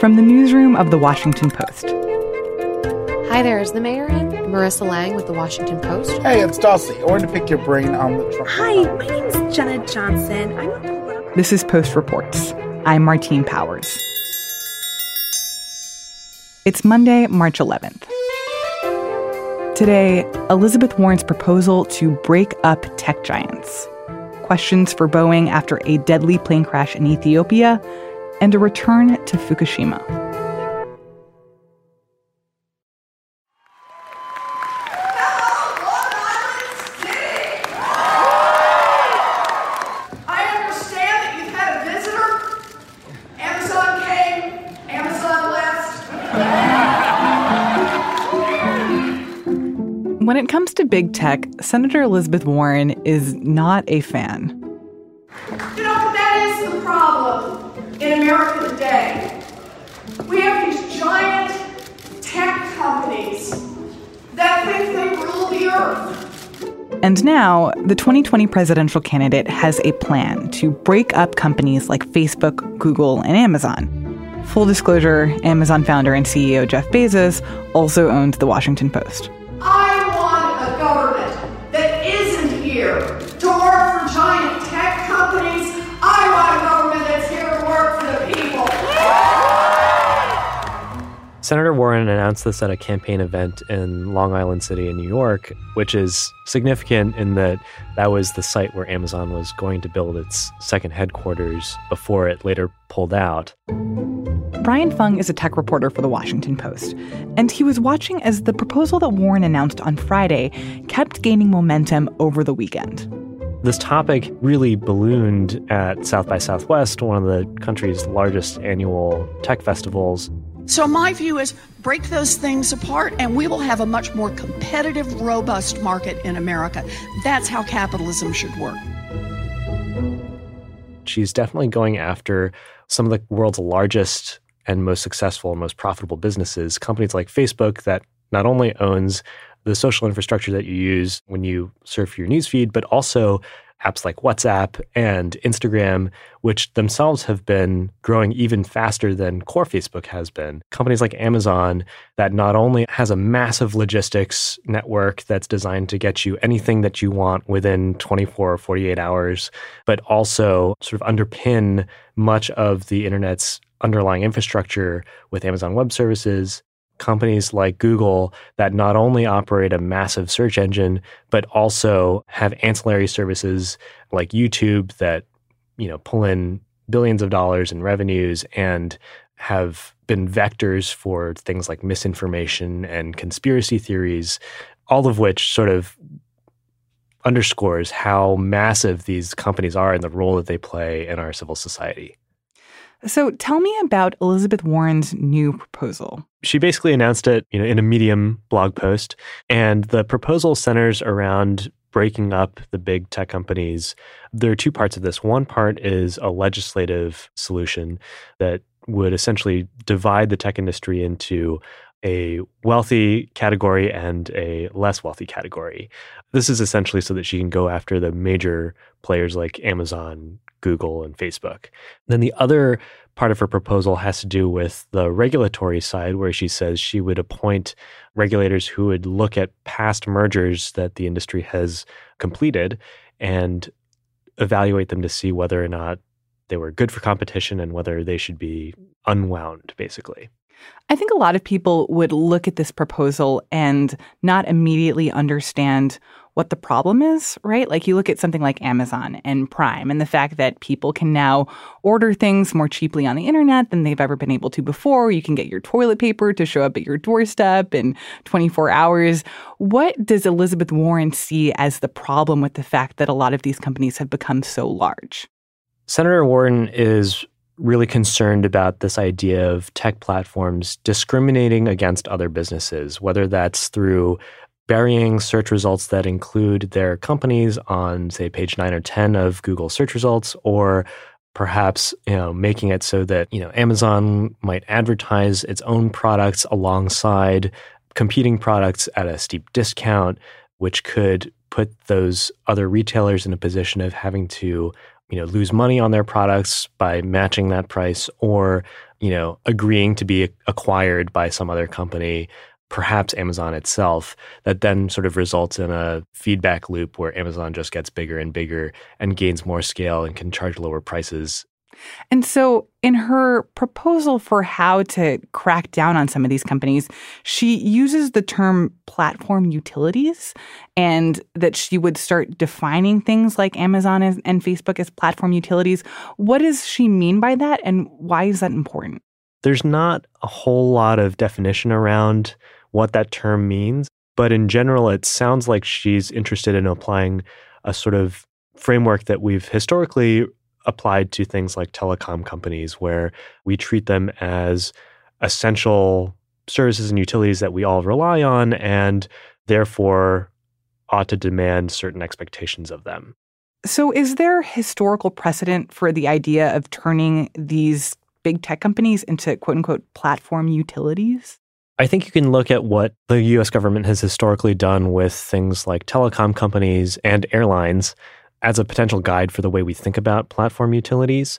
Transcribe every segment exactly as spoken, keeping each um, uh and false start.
From the newsroom of The Washington Post. Hi there, is the mayor in? Marissa Lang with The Washington Post. Hey, it's Dulcie. I wanted to pick your brain on the Trump. Hi, my name's Jenna Johnson. I'm a political... This is Post Reports. I'm Martine Powers. It's Monday, March eleventh. Today, Elizabeth Warren's proposal to break up tech giants. Questions for Boeing after a deadly plane crash in Ethiopia, and a return to Fukushima. When it comes to big tech, Senator Elizabeth Warren is not a fan. You know, that is the problem in America today. We have these giant tech companies that think they rule the earth. And now, the twenty twenty presidential candidate has a plan to break up companies like Facebook, Google, and Amazon. Full disclosure, Amazon founder and C E O Jeff Bezos also owns The Washington Post. I want a government that isn't here to work for giant tech companies. I want a government that's here to work for the people. Senator Warren announced this at a campaign event in Long Island City in New York, which is significant in that that was the site where Amazon was going to build its second headquarters before it later pulled out. Brian Fung is a tech reporter for The Washington Post, and he was watching as the proposal that Warren announced on Friday kept gaining momentum over the weekend. This topic really ballooned at South by Southwest, one of the country's largest annual tech festivals. So my view is break those things apart and we will have a much more competitive, robust market in America. That's how capitalism should work. She's definitely going after some of the world's largest and most successful and most profitable businesses, companies like Facebook that not only owns the social infrastructure that you use when you surf your newsfeed, but also apps like WhatsApp and Instagram, which themselves have been growing even faster than core Facebook has been. Companies like Amazon that not only has a massive logistics network that's designed to get you anything that you want within twenty-four or forty-eight hours, but also sort of underpin much of the internet's underlying infrastructure with Amazon Web Services. Companies like Google that not only operate a massive search engine, but also have ancillary services like YouTube that, you know, pull in billions of dollars in revenues and have been vectors for things like misinformation and conspiracy theories, all of which sort of underscores how massive these companies are and the role that they play in our civil society. So tell me about Elizabeth Warren's new proposal. She basically announced it, you know, in a Medium blog post, and the proposal centers around breaking up the big tech companies. There are two parts of this. One part is a legislative solution that would essentially divide the tech industry into a wealthy category and a less wealthy category. This is essentially so that she can go after the major players like Amazon, Google, and Facebook. Then the other part of her proposal has to do with the regulatory side, where she says she would appoint regulators who would look at past mergers that the industry has completed and evaluate them to see whether or not they were good for competition and whether they should be unwound, basically. I think a lot of people would look at this proposal and not immediately understand what the problem is, right? Like you look at something like Amazon and Prime and the fact that people can now order things more cheaply on the internet than they've ever been able to before. You can get your toilet paper to show up at your doorstep in twenty-four hours. What does Elizabeth Warren see as the problem with the fact that a lot of these companies have become so large? Senator Warren is really concerned about this idea of tech platforms discriminating against other businesses, whether that's through burying search results that include their companies on, say, page nine or ten of Google search results, or perhaps, you know, making it so that, you know, Amazon might advertise its own products alongside competing products at a steep discount, which could put those other retailers in a position of having to you know, lose money on their products by matching that price, or, you know, agreeing to be acquired by some other company, perhaps Amazon itself, that then sort of results in a feedback loop where Amazon just gets bigger and bigger and gains more scale and can charge lower prices. And so in her proposal for how to crack down on some of these companies, she uses the term platform utilities, and that she would start defining things like Amazon and, and Facebook as platform utilities. What does she mean by that, and why is that important? There's not a whole lot of definition around what that term means, but in general, it sounds like she's interested in applying a sort of framework that we've historically applied to things like telecom companies, where we treat them as essential services and utilities that we all rely on, and therefore ought to demand certain expectations of them. So is there historical precedent for the idea of turning these big tech companies into quote-unquote platform utilities? I think you can look at what the U S government has historically done with things like telecom companies and airlines as a potential guide for the way we think about platform utilities.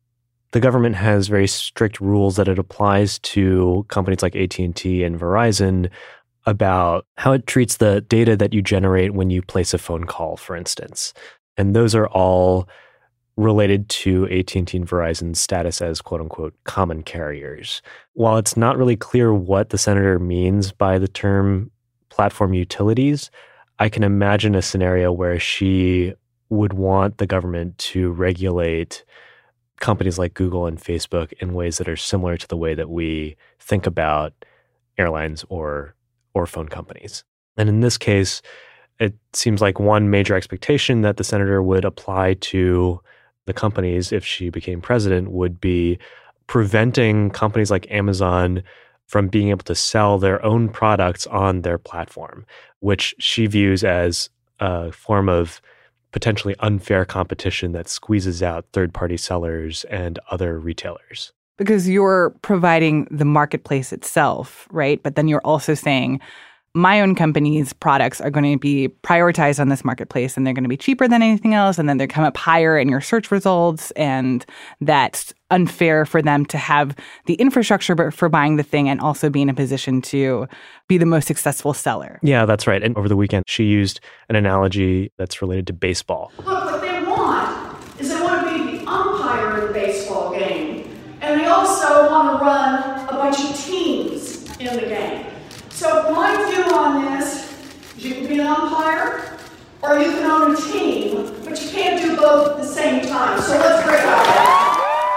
The government has very strict rules that it applies to companies like A T and T and Verizon about how it treats the data that you generate when you place a phone call, for instance. And those are all related to A T and T and Verizon's status as quote-unquote common carriers. While it's not really clear what the senator means by the term platform utilities, I can imagine a scenario where she would want the government to regulate companies like Google and Facebook in ways that are similar to the way that we think about airlines or or phone companies. And in this case, it seems like one major expectation that the senator would apply to the companies if she became president would be preventing companies like Amazon from being able to sell their own products on their platform, which she views as a form of potentially unfair competition that squeezes out third-party sellers and other retailers. Because you're providing the marketplace itself, right? But then you're also saying, my own company's products are going to be prioritized on this marketplace, and they're going to be cheaper than anything else, and then they come up higher in your search results, and that's unfair for them to have the infrastructure for buying the thing and also be in a position to be the most successful seller. Yeah, that's right. And over the weekend, she used an analogy that's related to baseball. Look, what they want is they want to be the umpire in the baseball game, and they also want to run a bunch of teams in the game. So my view on this is you can be an umpire or you can own a team, but you can't do both at the same time. So let's break out that.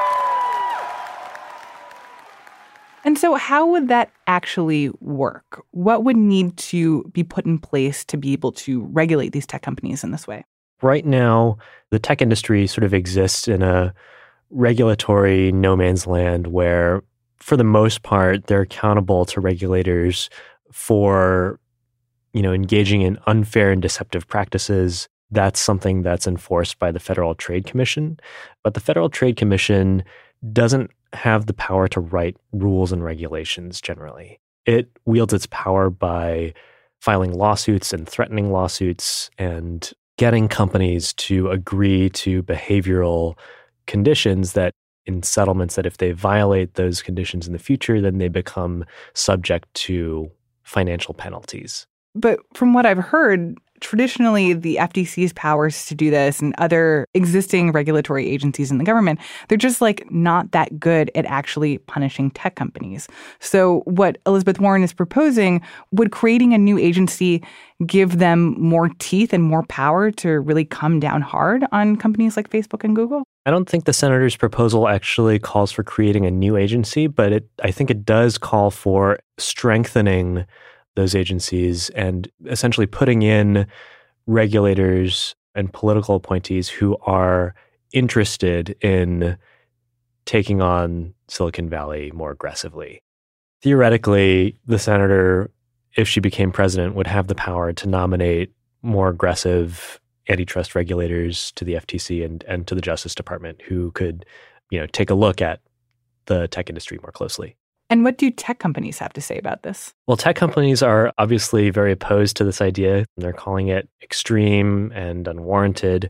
And so how would that actually work? What would need to be put in place to be able to regulate these tech companies in this way? Right now, the tech industry sort of exists in a regulatory no man's land where, for the most part, they're accountable to regulators for, you know, engaging in unfair and deceptive practices. That's something that's enforced by the Federal Trade Commission. But the Federal Trade Commission doesn't have the power to write rules and regulations generally. It wields its power by filing lawsuits and threatening lawsuits and getting companies to agree to behavioral conditions that in settlements that if they violate those conditions in the future, then they become subject to financial penalties. But from what I've heard, traditionally the F T C's powers to do this and other existing regulatory agencies in the government, they're just like not that good at actually punishing tech companies. So what Elizabeth Warren is proposing, would creating a new agency give them more teeth and more power to really come down hard on companies like Facebook and Google? I don't think the senator's proposal actually calls for creating a new agency, but it, I think it does call for strengthening those agencies and essentially putting in regulators and political appointees who are interested in taking on Silicon Valley more aggressively. Theoretically, the senator, if she became president, would have the power to nominate more aggressive antitrust regulators to the F T C and, and to the Justice Department who could, you know, take a look at the tech industry more closely. And what do tech companies have to say about this? Well, tech companies are obviously very opposed to this idea. They're calling it extreme and unwarranted.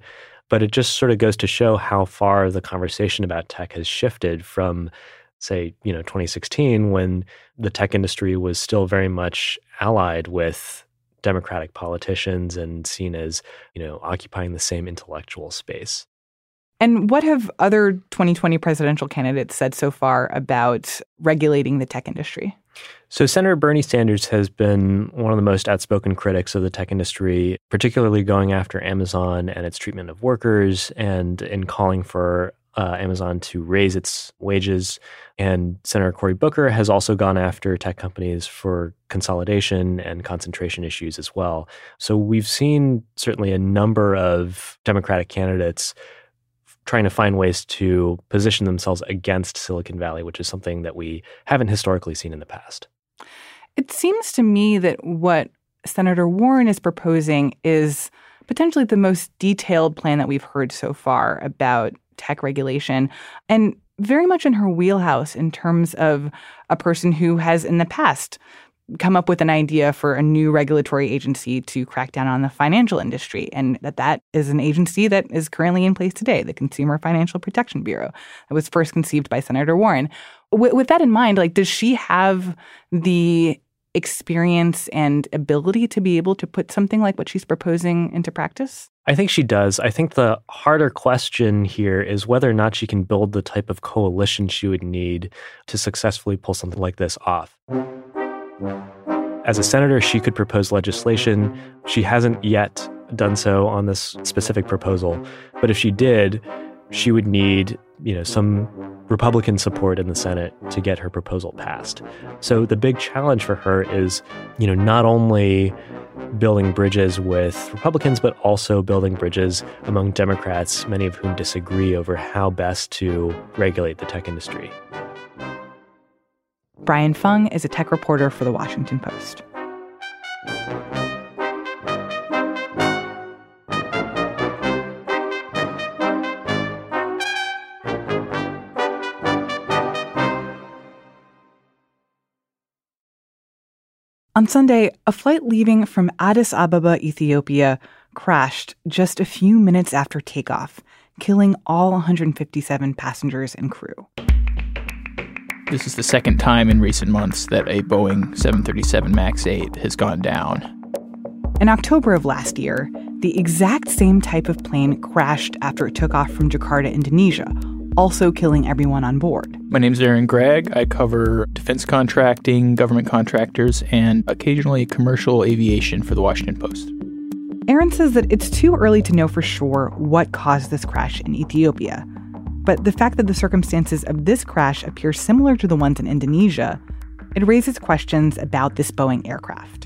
But it just sort of goes to show how far the conversation about tech has shifted from, say, you know, twenty sixteen, when the tech industry was still very much allied with Democratic politicians and seen as, you know, occupying the same intellectual space. And what have other twenty twenty presidential candidates said so far about regulating the tech industry? So Senator Bernie Sanders has been one of the most outspoken critics of the tech industry, particularly going after Amazon and its treatment of workers and in calling for uh, Amazon to raise its wages. And Senator Cory Booker has also gone after tech companies for consolidation and concentration issues as well. So we've seen certainly a number of Democratic candidates trying to find ways to position themselves against Silicon Valley, which is something that we haven't historically seen in the past. It seems to me that what Senator Warren is proposing is potentially the most detailed plan that we've heard so far about tech regulation, and very much in her wheelhouse in terms of a person who has in the past come up with an idea for a new regulatory agency to crack down on the financial industry, and that that is an agency that is currently in place today, the Consumer Financial Protection Bureau, that was first conceived by Senator Warren. With, with that in mind, like, does she have the experience and ability to be able to put something like what she's proposing into practice? I think she does. I think the harder question here is whether or not she can build the type of coalition she would need to successfully pull something like this off. As a senator, she could propose legislation. She hasn't yet done so on this specific proposal. But if she did, she would need, you know, some Republican support in the Senate to get her proposal passed. So the big challenge for her is, you know, not only building bridges with Republicans, but also building bridges among Democrats, many of whom disagree over how best to regulate the tech industry. Brian Fung is a tech reporter for The Washington Post. On Sunday, a flight leaving from Addis Ababa, Ethiopia, crashed just a few minutes after takeoff, killing all one hundred fifty-seven passengers and crew. This is the second time in recent months that a Boeing seven thirty-seven MAX eight has gone down. In October of last year, the exact same type of plane crashed after it took off from Jakarta, Indonesia, also killing everyone on board. My name's Aaron Gregg. I cover defense contracting, government contractors, and occasionally commercial aviation for The Washington Post. Aaron says that it's too early to know for sure what caused this crash in Ethiopia. But the fact that the circumstances of this crash appear similar to the ones in Indonesia, it raises questions about this Boeing aircraft.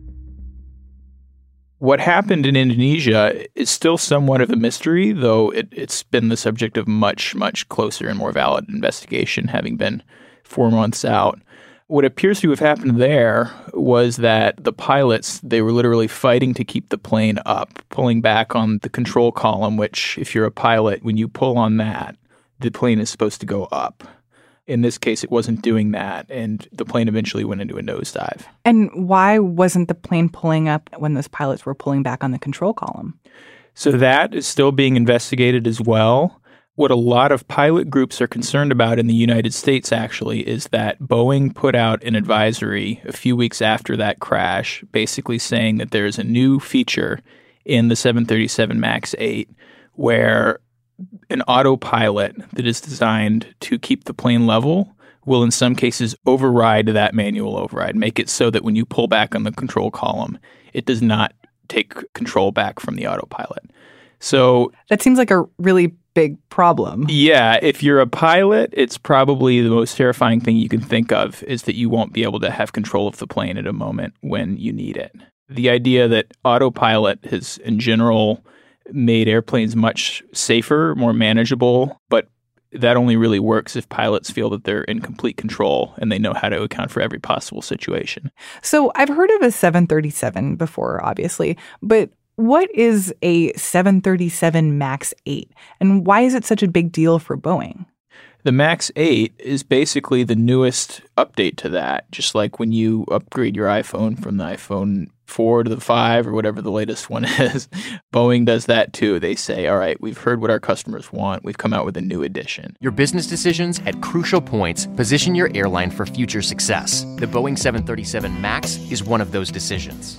What happened in Indonesia is still somewhat of a mystery, though it, it's been the subject of much, much closer and more valid investigation, having been four months out. What appears to have happened there was that the pilots, they were literally fighting to keep the plane up, pulling back on the control column, which, if you're a pilot, when you pull on that, the plane is supposed to go up. In this case, it wasn't doing that, and the plane eventually went into a nosedive. And why wasn't the plane pulling up when those pilots were pulling back on the control column? So that is still being investigated as well. What a lot of pilot groups are concerned about in the United States, actually, is that Boeing put out an advisory a few weeks after that crash, basically saying that there is a new feature in the seven thirty-seven MAX eight where an autopilot that is designed to keep the plane level will in some cases override that manual override, make it so that when you pull back on the control column, it does not take control back from the autopilot. So that seems like a really big problem. Yeah, if you're a pilot, it's probably the most terrifying thing you can think of is that you won't be able to have control of the plane at a moment when you need it. The idea that autopilot has in general made airplanes much safer, more manageable, but that only really works if pilots feel that they're in complete control and they know how to account for every possible situation. So I've heard of a seven thirty-seven before, obviously, but what is a seven thirty-seven MAX eight, and why is it such a big deal for Boeing? The MAX eight is basically the newest update to that, just like when you upgrade your iPhone from the iPhone four to the five or whatever the latest one is. Boeing does that too. They say, all right, we've heard what our customers want. We've come out with a new edition. Your business decisions at crucial points position your airline for future success. The Boeing seven thirty-seven MAX is one of those decisions.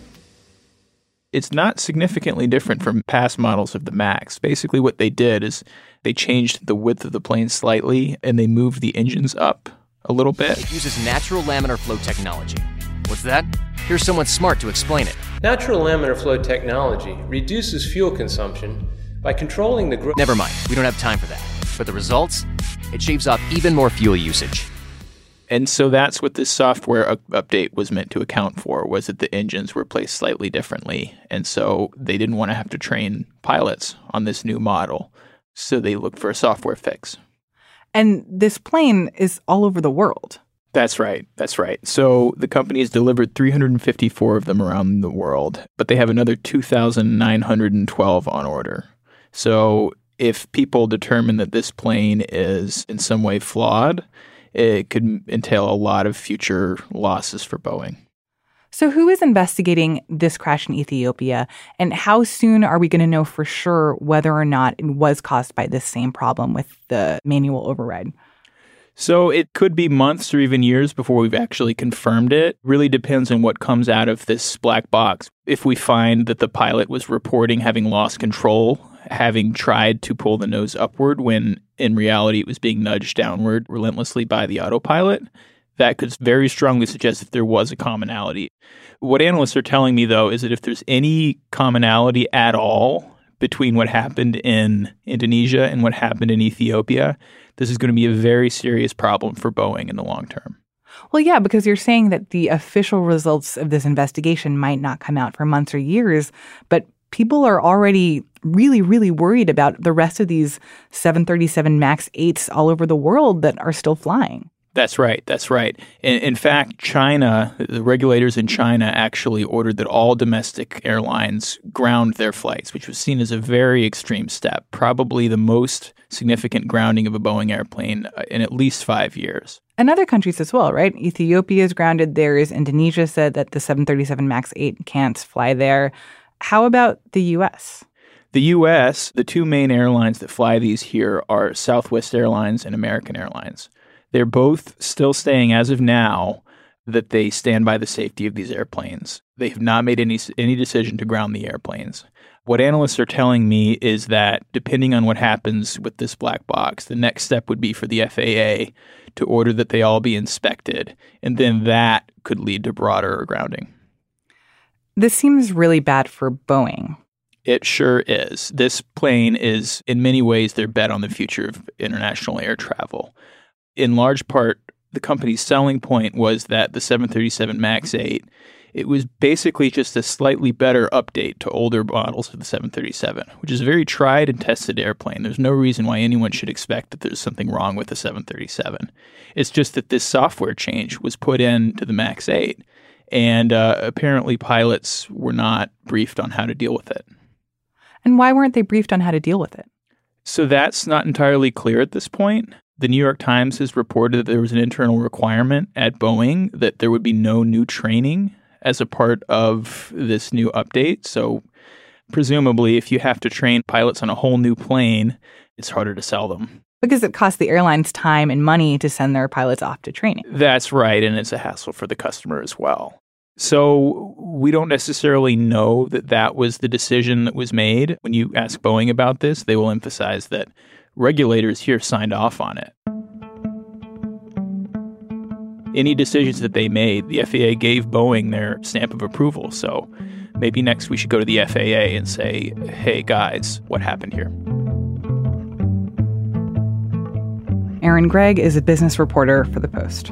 It's not significantly different from past models of the MAX. Basically what they did is they changed the width of the plane slightly and they moved the engines up a little bit. It uses natural laminar flow technology. What's that? Here's someone smart to explain it. Natural laminar flow technology reduces fuel consumption by controlling the growth. Never mind, we don't have time for that. But the results? It shaves off even more fuel usage. And so that's what this software up- update was meant to account for, was that the engines were placed slightly differently. And so they didn't want to have to train pilots on this new model. So they looked for a software fix. And this plane is all over the world. That's right. That's right. So the company has delivered three hundred fifty-four of them around the world, but they have another two thousand nine hundred twelve on order. So if people determine that this plane is in some way flawed, it could entail a lot of future losses for Boeing. So who is investigating this crash in Ethiopia, and how soon are we going to know for sure whether or not it was caused by this same problem with the manual override? So it could be months or even years before we've actually confirmed it. Really depends on what comes out of this black box. If we find that the pilot was reporting having lost control, having tried to pull the nose upward when in reality it was being nudged downward relentlessly by the autopilot, that could very strongly suggest that there was a commonality. What analysts are telling me, though, is that if there's any commonality at all between what happened in Indonesia and what happened in Ethiopia, this is going to be a very serious problem for Boeing in the long term. Well, yeah, because you're saying that the official results of this investigation might not come out for months or years, but people are already really, really worried about the rest of these seven thirty-seven MAX eights all over the world that are still flying. That's right. That's right. In, in fact, China, the regulators in China actually ordered that all domestic airlines ground their flights, which was seen as a very extreme step, probably the most significant grounding of a Boeing airplane in at least five years. And other countries as well, right? Ethiopia is grounded. There's Indonesia said that the seven thirty-seven MAX eight can't fly there. How about the U S? The U S, the two main airlines that fly these here are Southwest Airlines and American Airlines. They're both still saying, as of now, that they stand by the safety of these airplanes. They have not made any any decision to ground the airplanes. What analysts are telling me is that depending on what happens with this black box, the next step would be for the F A A to order that they all be inspected, and then that could lead to broader grounding. This seems really bad for Boeing. It sure is. This plane is, in many ways, their bet on the future of international air travel. In large part, the company's selling point was that the seven thirty-seven MAX eight, it was basically just a slightly better update to older models of the seven thirty-seven, which is a very tried and tested airplane. There's no reason why anyone should expect that there's something wrong with the seven thirty-seven. It's just that this software change was put into the MAX eight, and uh, apparently pilots were not briefed on how to deal with it. And why weren't they briefed on how to deal with it? So that's not entirely clear at this point. The New York Times has reported that there was an internal requirement at Boeing that there would be no new training as a part of this new update. So presumably, if you have to train pilots on a whole new plane, it's harder to sell them. Because it costs the airlines time and money to send their pilots off to training. That's right, and it's a hassle for the customer as well. So we don't necessarily know that that was the decision that was made. When you ask Boeing about this, they will emphasize that regulators here signed off on it. Any decisions that they made, the F A A gave Boeing their stamp of approval. So maybe next we should go to the F A A and say, hey, guys, what happened here? Aaron Gregg is a business reporter for The Post.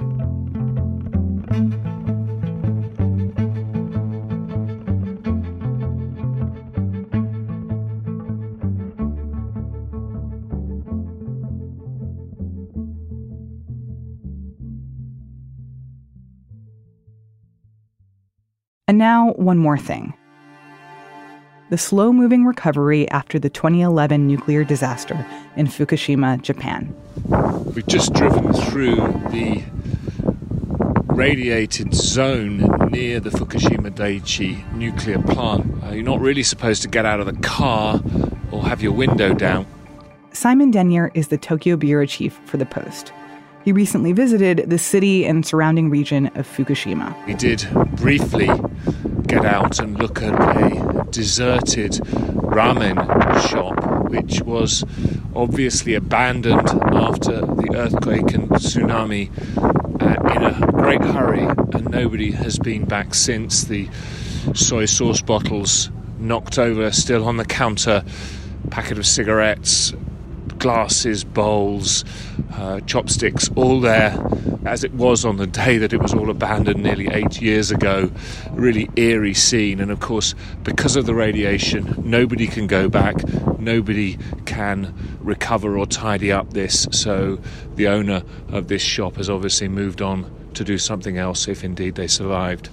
And now, one more thing. The slow-moving recovery after the twenty eleven nuclear disaster in Fukushima, Japan. We've just driven through the radiated zone near the Fukushima Daiichi nuclear plant. Uh, you're not really supposed to get out of the car or have your window down. Simon Denyer is the Tokyo bureau chief for The Post. He recently visited the city and surrounding region of Fukushima. We did briefly get out and look at a deserted ramen shop, which was obviously abandoned after the earthquake and tsunami uh, in a great hurry, and nobody has been back since. The soy sauce bottles knocked over, still on the counter, packet of cigarettes, glasses, bowls, uh, chopsticks, all there as it was on the day that it was all abandoned nearly eight years ago. Really eerie scene. And of course, because of the radiation, nobody can go back, nobody can recover or tidy up this. So the owner of this shop has obviously moved on to do something else if indeed they survived.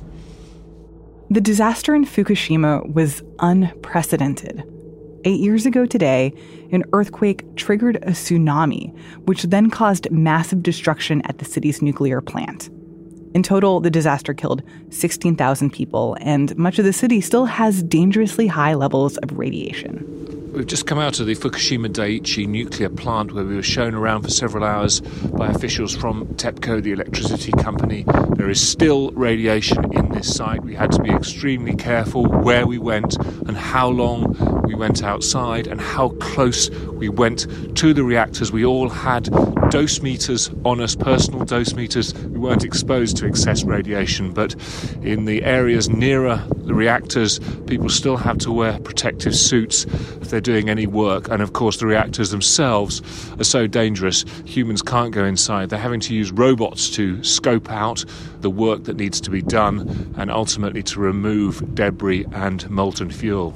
The disaster in Fukushima was unprecedented. Eight years ago today, an earthquake triggered a tsunami, which then caused massive destruction at the city's nuclear plant. In total, the disaster killed sixteen thousand people, and much of the city still has dangerously high levels of radiation. We've just come out of the Fukushima Daiichi nuclear plant, where we were shown around for several hours by officials from TEPCO, the electricity company. There is still radiation in this site. We had to be extremely careful where we went and how long we went outside and how close we went to the reactors. We all had dose meters on us, personal dose meters. We weren't exposed to excess radiation, but in the areas nearer the reactors, people still have to wear protective suits if they're doing any work. And of course, the reactors themselves are so dangerous, humans can't go inside. They're having to use robots to scope out the work that needs to be done and ultimately to remove debris and molten fuel.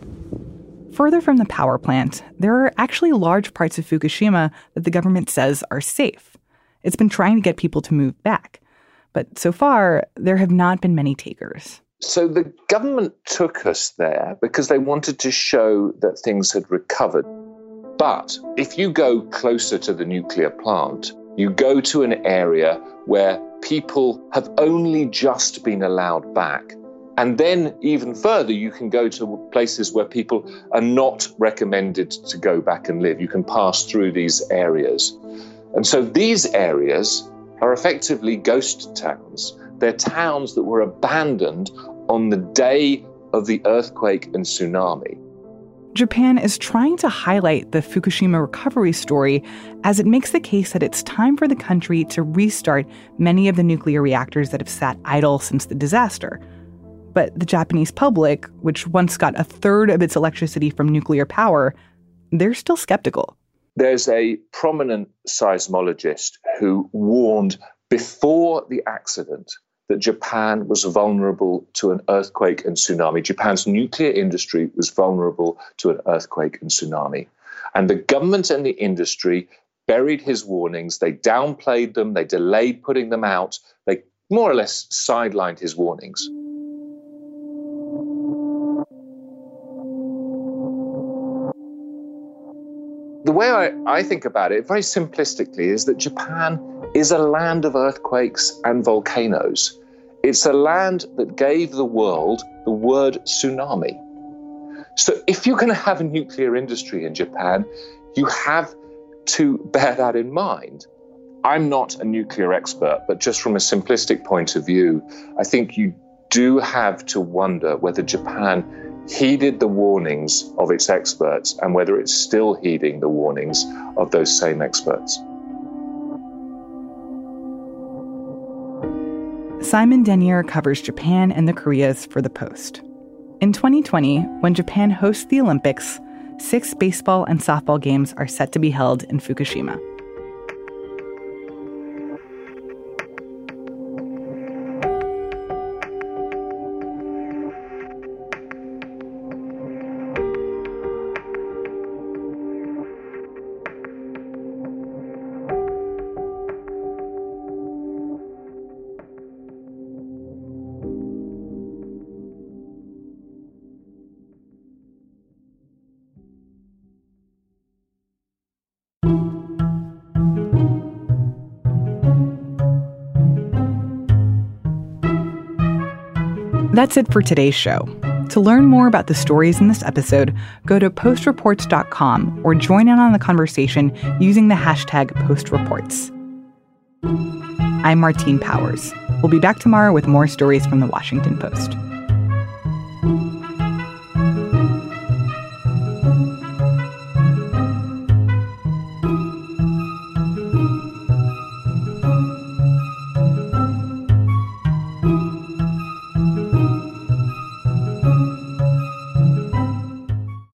Further from the power plant, there are actually large parts of Fukushima that the government says are safe. It's been trying to get people to move back. But so far, there have not been many takers. So the government took us there because they wanted to show that things had recovered. But if you go closer to the nuclear plant, you go to an area where people have only just been allowed back. And then even further, you can go to places where people are not recommended to go back and live. You can pass through these areas. And so these areas are effectively ghost towns. They're towns that were abandoned on the day of the earthquake and tsunami. Japan is trying to highlight the Fukushima recovery story as it makes the case that it's time for the country to restart many of the nuclear reactors that have sat idle since the disaster. But the Japanese public, which once got a third of its electricity from nuclear power, they're still skeptical. There's a prominent seismologist who warned before the accident that Japan was vulnerable to an earthquake and tsunami. Japan's nuclear industry was vulnerable to an earthquake and tsunami. And the government and the industry buried his warnings. They downplayed them. They delayed putting them out. They more or less sidelined his warnings. The way I, I think about it, very simplistically, is that Japan is a land of earthquakes and volcanoes. It's a land that gave the world the word tsunami. So if you're going to have a nuclear industry in Japan, you have to bear that in mind. I'm not a nuclear expert, but just from a simplistic point of view, I think you do have to wonder whether Japan heeded the warnings of its experts and whether it's still heeding the warnings of those same experts. Simon Denyer covers Japan and the Koreas for The Post. In twenty twenty, when Japan hosts the Olympics, six baseball and softball games are set to be held in Fukushima. That's it for today's show. To learn more about the stories in this episode, go to post reports dot com or join in on the conversation using the hashtag postreports. I'm Martine Powers. We'll be back tomorrow with more stories from the Washington Post.